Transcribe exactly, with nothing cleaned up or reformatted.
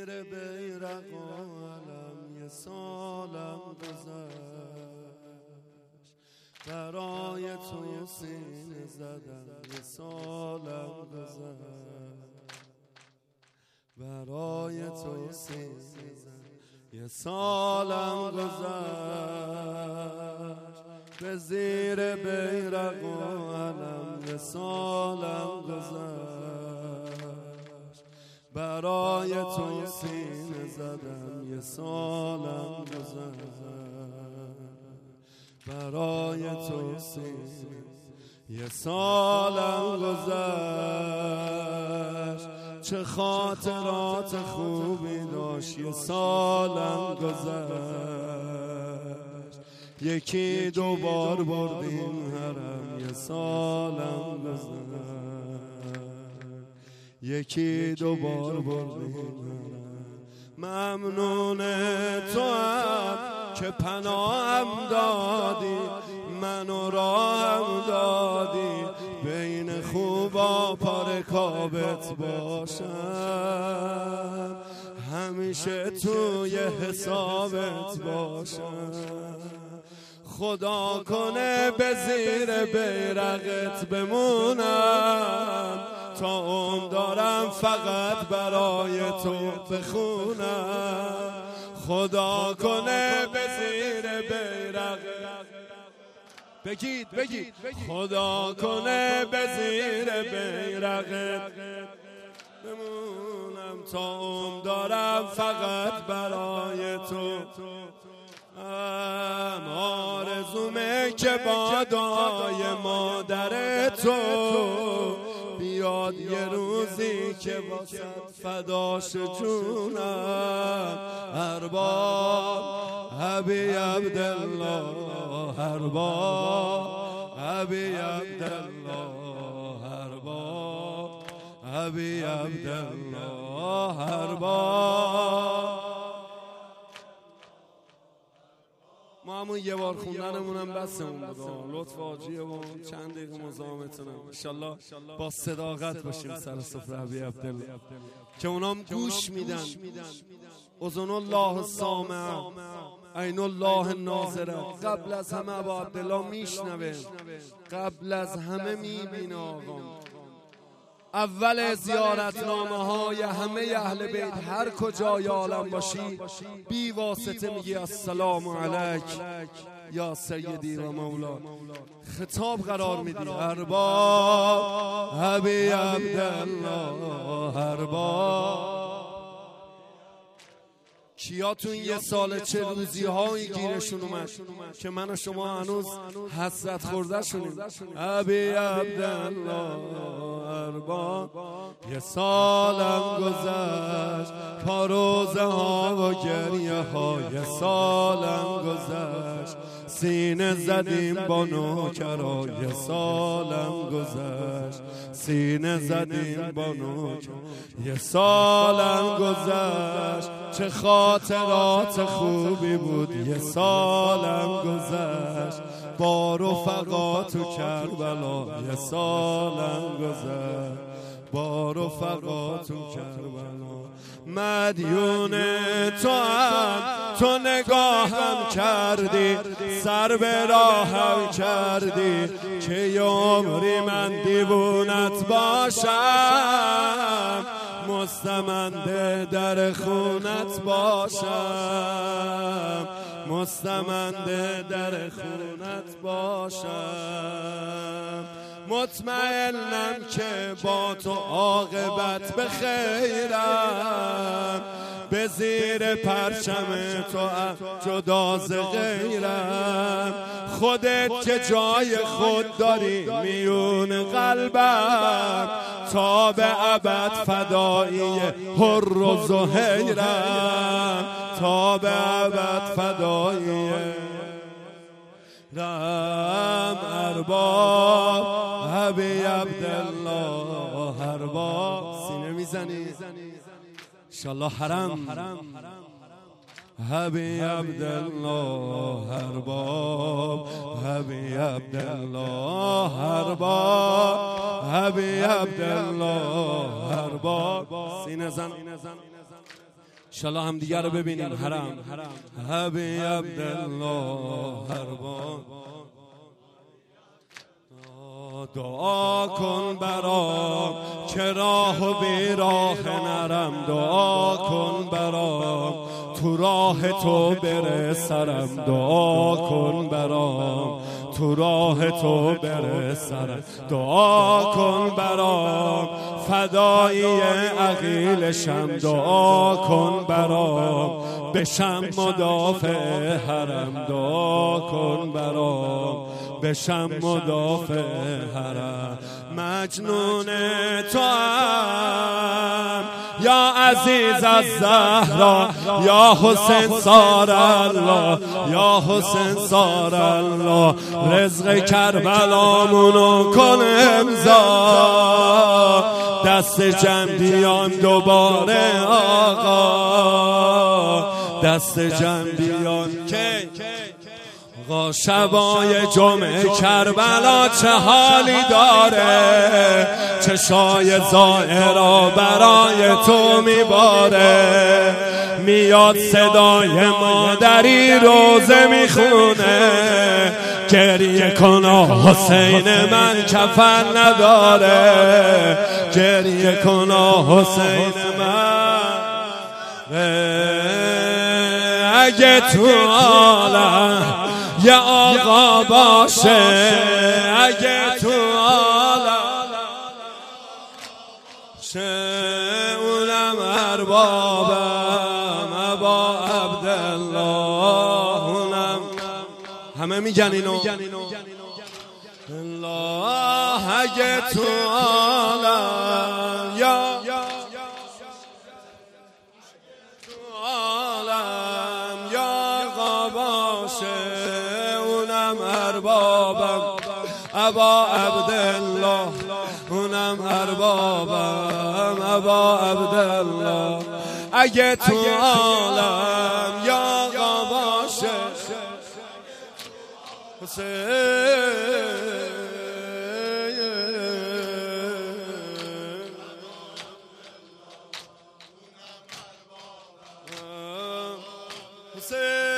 زیر بیرق و علم یه سالم گذشت، برای تو سینه زدم یه سالم گذشت، برای تو سینه زدم یه سالم گذشت، به زیر بیرق و علم یه سالم گذشت، برای تو سینه زدم یه سالم گذشت، برای تو سینه یه سالم گذشت. چه خاطرات خوبی داشت یه سالم گذشت، یکی دو بار بردیم حرم یه سالم گذشت، یکی دو بار بردیم حرم. ممنون تو هم که پناهم دادی، منو راهم دادی، بین خوبا پارکابت باشم، همیشه توی حسابت باشم. خدا کنه به زیر بیرقت بمونم، تا عمر دارم فقط برای تو بخونم. خدا کنه به زیر بیرقت بگید بگید خدا کنه به زیر بیرقت بمونم، تا عمر دارم فقط برای تو. ام آرزومه که با دعای مادر تو بیاد یه روزی که واسه فداش جونم. ارباب ابی عبدالله، ارباب ابی عبدالله، ارباب ابی عبدالله، ارباب. ما همون یه بار خوندنمونم بسمون بود، لطف حاجیه و چند دقیقه مزاحمتونم. انشالله با صداقت باشیم سر سفره ابی عبدالله که اونام گوش میدن. اذن الله سامع، عین الله ناظره. قبل از همه ابا عبدالله میشنوه، قبل از همه میبینه. آقا اول زیارتنامه های همه اهل بیت هر کجای عالم باشی بی واسطه میگی السلام علیک یا سیدی و مولا. خطاب قرار میدی ارباب ابی عبدالله، ارباب. کیاتون یه سال چه روزی هایی گیرشون اومد که من و شما هنوز حسرت خورده شدیم؟ ابی عبدالله، ارباب. یه سالم گذشت پا روزه ها و گریه ها، یه سالم گذشت سینه زدیم با نوکرا، یه سالم گذشت سینه زدیم با نوکرا، یه سالم گذشت. چه خاطرات خوبی بود یه سالم گذشت، با رفقا تو کربلا، یه سالم گذشت با رفقا تو کربلا. مدیون تو هم تو نگاهم کردی، سر به راهم کردی که یه عمری من دیوونت باشم، مستمنده در خونت باشم، مستمنده در خونت باشم. مطمئنم که با تو عاقبت به خیرم، به زیر پرچم تو جدا ز غیرم. خودت که جای خود داری میون قلبم، تا به ابد فدایی حر و زهیرم، تا به ابد فدایی رم. ارباب ابی عبدالله، ارباب. سینه میزنی انشالله حرم. ابی عبدالله، ارباب ابی عبدالله، ارباب ابی عبدالله، ارباب. سینه زن انشالله هم دیگر رو ببینیم. حرم حبی عبدالله هربان دعا کن برام که راه و بی راه نرم، دعا کن برام تو راه تو برسرم، دعا کن برام تو راه تو برسرم، دعا کن برام فدایی عقیلشم، دعا کن برام بشم مدافع حرم، دعا کن برام بشم مدافع حرم. مجنون تو هم یا عزیز از زهرا، یا حسین سار الله، یا حسین سار الله، رزق کربلامونو کن امضا، دست جمع بیان دوباره آقا، دست جمع بیان که آقا شبای جمعه کربلا چه حالی داره، چشای زائرا برای تو میباره، میاد صدای مادری روزه میخونه، گریه کن حسین من کفن نداره، گریه کن حسین من اگه تو عالم یه آقا باشه، اگه تو عالم شه اونم اربابم ابا عبدالله، اونم همه میگن اینو الله، اگه تو عالم یا تو عالم یا آقا باشه، اربابم ابا عبدالله، اونم اربابم ابا عبدالله، اگه تو عالم یا آقا باشه حسین